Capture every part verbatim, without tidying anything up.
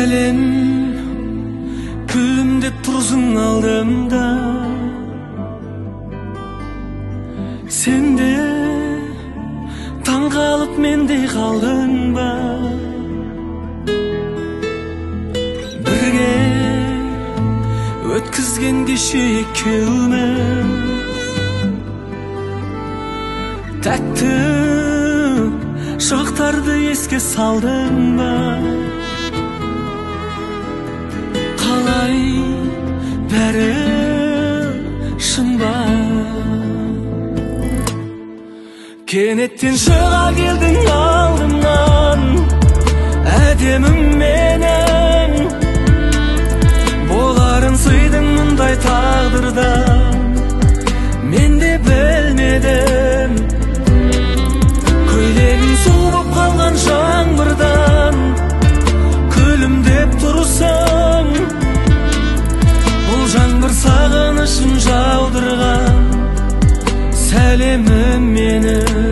Әлем күлімдеп тұрсың алдымда, сенде таң қалып менде қалдың ба? Бірге өткізген кеше екеуміз, тәтті шақтарды еске салдың ба? Қалай бәрі шын ба? Кенеттен шыға келдің алдымнан, әдемім менің. Боларын сыйдың мұндай тағдырда, мен де білмедім. Көйлегің су болып қалған жаңбырдан, күлімдеп тұрсың. Бұл жаңбыр сағынышын жаудырған, сәлемім менің.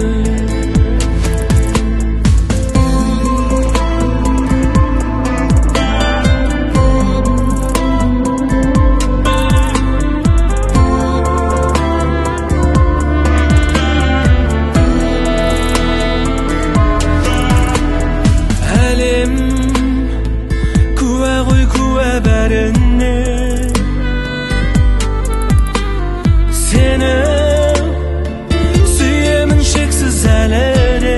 Әлем куә ғой, куә бәріне, сені сүйемін шексіз әлі де.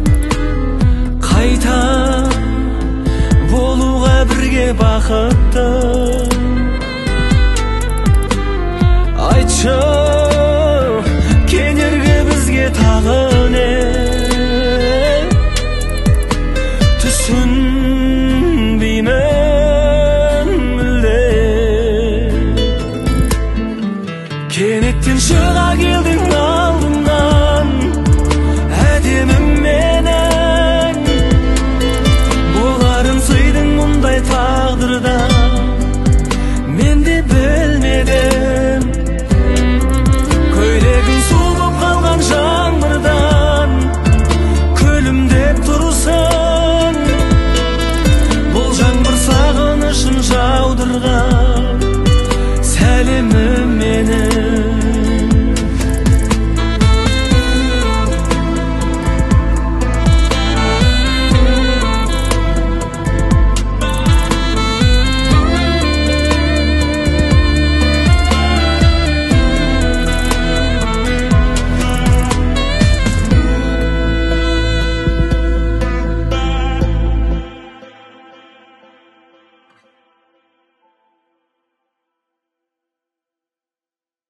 Қайта болуға бірге бақытты,